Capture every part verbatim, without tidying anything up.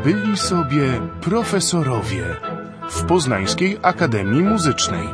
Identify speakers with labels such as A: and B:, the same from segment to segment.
A: Byli sobie profesorowie w Poznańskiej Akademii Muzycznej.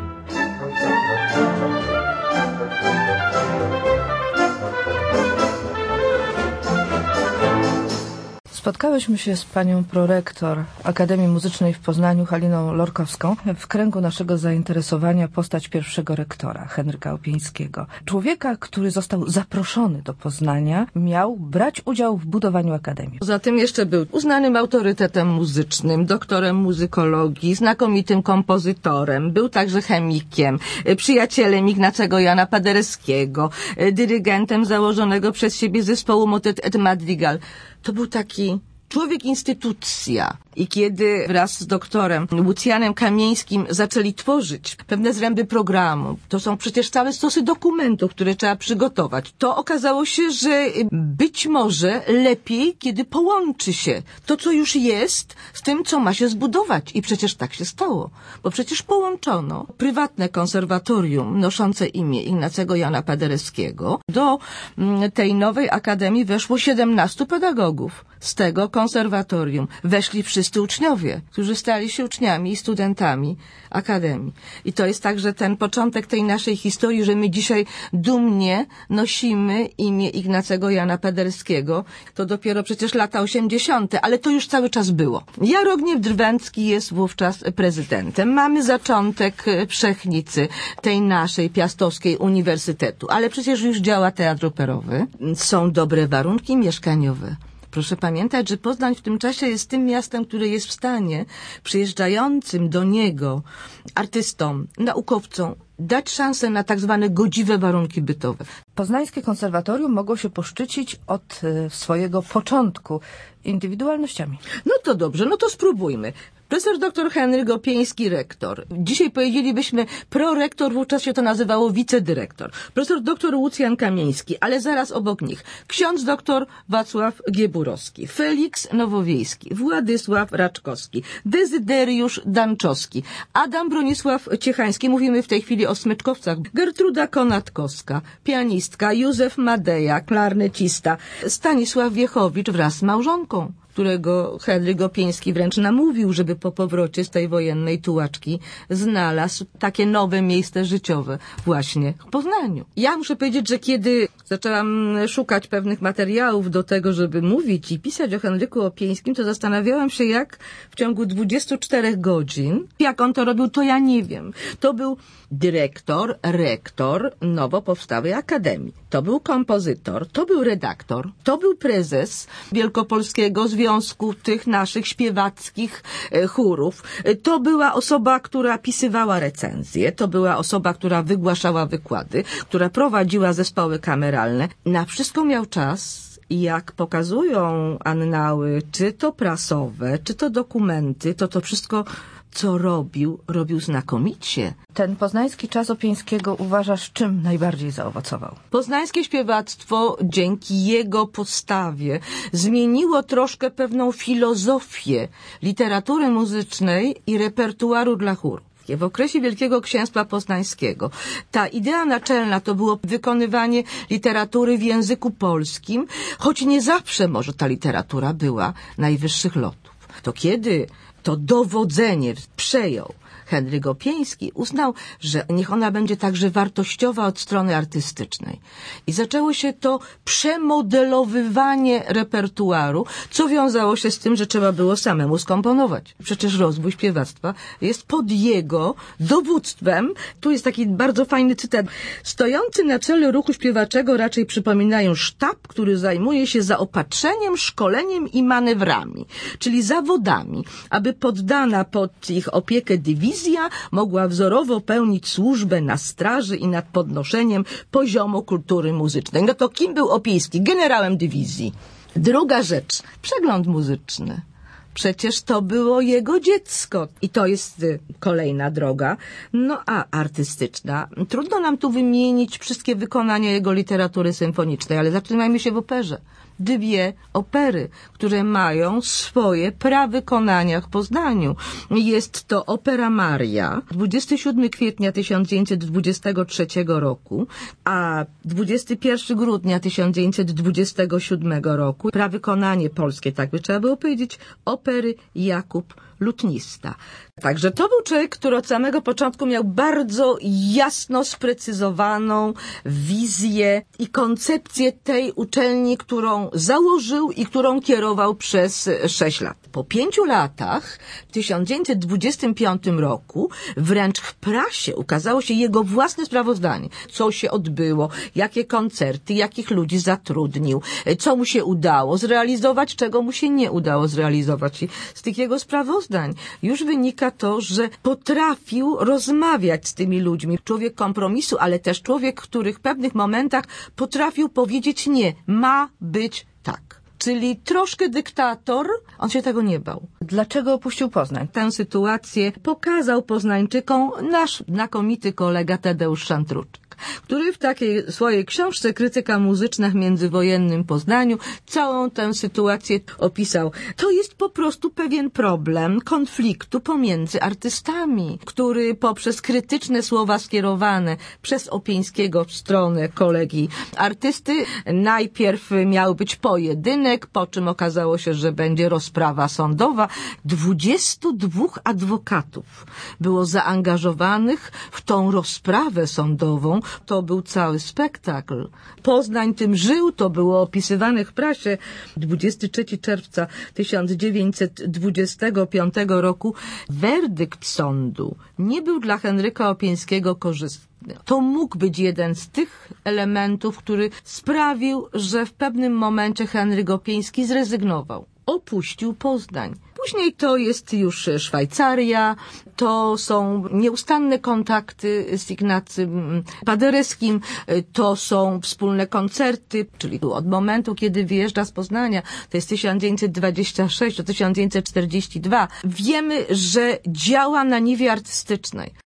B: Spotkałyśmy się z panią prorektor Akademii Muzycznej w Poznaniu, Haliną Lorkowską, w kręgu naszego zainteresowania postać pierwszego rektora, Henryka Opieńskiego. Człowieka, który został zaproszony do Poznania, miał brać udział w budowaniu Akademii.
C: Poza tym jeszcze był uznanym autorytetem muzycznym, doktorem muzykologii, znakomitym kompozytorem, był także chemikiem, przyjacielem Ignacego Jana Paderewskiego, dyrygentem założonego przez siebie zespołu Motet et Madrigal. To był taki człowiek instytucja. I kiedy wraz z doktorem Łucjanem Kamieńskim zaczęli tworzyć pewne zręby programu, to są przecież całe stosy dokumentów, które trzeba przygotować, to okazało się, że być może lepiej, kiedy połączy się to, co już jest, z tym, co ma się zbudować. I przecież tak się stało, bo przecież połączono prywatne konserwatorium noszące imię Ignacego Jana Paderewskiego. Do tej nowej akademii weszło siedemnastu pedagogów. Z tego konserwatorium weszli wszyscy uczniowie, którzy stali się uczniami i studentami Akademii. I to jest także ten początek tej naszej historii, że my dzisiaj dumnie nosimy imię Ignacego Jana Paderewskiego. To dopiero przecież lata osiemdziesiąte, ale to już cały czas było. Jarogniew Drwęcki jest wówczas prezydentem. Mamy zaczątek wszechnicy tej naszej piastowskiej uniwersytetu, ale przecież już działa teatr operowy. Są dobre warunki mieszkaniowe. Proszę pamiętać, że Poznań w tym czasie jest tym miastem, które jest w stanie przyjeżdżającym do niego artystom, naukowcom dać szansę na tak zwane godziwe warunki bytowe.
B: Poznańskie konserwatorium mogło się poszczycić od swojego początku indywidualnościami.
C: No to dobrze, no to spróbujmy. Profesor doktor Henryk Opieński, rektor. Dzisiaj powiedzielibyśmy prorektor, wówczas się to nazywało wicedyrektor. Profesor doktor Łucjan Kamieński, ale zaraz obok nich ksiądz doktor Wacław Gieburowski, Feliks Nowowiejski, Władysław Raczkowski, Dezyderiusz Danczowski, Adam Bronisław Ciechański, mówimy w tej chwili o smyczkowcach, Gertruda Konatkowska, pianistka, Józef Madeja, klarnecista, Stanisław Wiechowicz wraz z małżonką, którego Henryk Opieński wręcz namówił, żeby po powrocie z tej wojennej tułaczki znalazł takie nowe miejsce życiowe właśnie w Poznaniu. Ja muszę powiedzieć, że kiedy zaczęłam szukać pewnych materiałów do tego, żeby mówić i pisać o Henryku Opieńskim, to zastanawiałam się, jak w ciągu dwudziestu czterech godzin, jak on to robił, to ja nie wiem. To był dyrektor, rektor nowo powstałej akademii. To był kompozytor, to był redaktor, to był prezes Wielkopolskiego Związku tych naszych śpiewackich chórów. To była osoba, która pisywała recenzje, to była osoba, która wygłaszała wykłady, która prowadziła zespoły kameralne. Na wszystko miał czas. I jak pokazują annały, czy to prasowe, czy to dokumenty, to to wszystko, co robił, robił znakomicie.
B: Ten poznański czas Opieńskiego uważasz, czym najbardziej zaowocował?
C: Poznańskie śpiewactwo dzięki jego postawie zmieniło troszkę pewną filozofię literatury muzycznej i repertuaru dla chóru. W okresie Wielkiego Księstwa Poznańskiego ta idea naczelna to było wykonywanie literatury w języku polskim, choć nie zawsze może ta literatura była najwyższych lotów. To kiedy to dowodzenie przejął Henryk Opieński, uznał, że niech ona będzie także wartościowa od strony artystycznej. I zaczęło się to przemodelowywanie repertuaru, co wiązało się z tym, że trzeba było samemu skomponować. Przecież rozwój śpiewactwa jest pod jego dowództwem. Tu jest taki bardzo fajny cytat. Stojący na czele ruchu śpiewaczego raczej przypominają sztab, który zajmuje się zaopatrzeniem, szkoleniem i manewrami, czyli zawodami, aby poddana pod ich opiekę dywizja mogła wzorowo pełnić służbę na straży i nad podnoszeniem poziomu kultury muzycznej. No to kim był Opieński? Generałem dywizji. Druga rzecz, przegląd muzyczny. Przecież to było jego dziecko. I to jest kolejna droga. No a artystyczna. Trudno nam tu wymienić wszystkie wykonania jego literatury symfonicznej, ale zatrzymajmy się w operze. dwie opery, które mają swoje prawykonania w Poznaniu. Jest to opera Maria, dwudziestego siódmego kwietnia tysiąc dziewięćset dwudziestego trzeciego roku, a dwudziestego pierwszego grudnia tysiąc dziewięćset dwudziestego siódmego roku prawykonanie polskie, tak by trzeba było powiedzieć, opery Jakub Lutnista. Także to był człowiek, który od samego początku miał bardzo jasno sprecyzowaną wizję i koncepcję tej uczelni, którą założył i którą kierował przez sześć lat. Po pięciu latach, w tysiąc dziewięćset dwudziestym piątym roku, wręcz w prasie ukazało się jego własne sprawozdanie. Co się odbyło, jakie koncerty, jakich ludzi zatrudnił, co mu się udało zrealizować, czego mu się nie udało zrealizować. I z tych jego sprawozdań już wynika to, że potrafił rozmawiać z tymi ludźmi. Człowiek kompromisu, ale też człowiek, który w pewnych momentach potrafił powiedzieć nie. Ma być tak. Czyli troszkę dyktator, on się tego nie bał.
B: Dlaczego opuścił Poznań?
C: Tę sytuację pokazał Poznańczykom nasz znakomity kolega Tadeusz Szantruczek, który w takiej swojej książce Krytyka muzyczna w międzywojennym Poznaniu całą tę sytuację opisał. To jest po prostu pewien problem konfliktu pomiędzy artystami, który poprzez krytyczne słowa skierowane przez Opieńskiego w stronę kolegi artysty najpierw miał być pojedynek, po czym okazało się, że będzie rozprawa sądowa. Dwudziestu dwóch adwokatów było zaangażowanych w tą rozprawę sądową. To był cały spektakl. Poznań tym żył, to było opisywane w prasie. dwudziestego trzeciego czerwca tysiąc dziewięćset dwudziestego piątego roku werdykt sądu nie był dla Henryka Opieńskiego korzystny. To mógł być jeden z tych elementów, który sprawił, że w pewnym momencie Henryk Opieński zrezygnował. Opuścił Poznań. Później to jest już Szwajcaria, to są nieustanne kontakty z Ignacym Paderewskim, to są wspólne koncerty, czyli od momentu, kiedy wyjeżdża z Poznania, to jest tysiąc dziewięćset dwudziesty szósty do tysiąc dziewięćset czterdziesty drugi, wiemy, że działa na niwie artystycznej.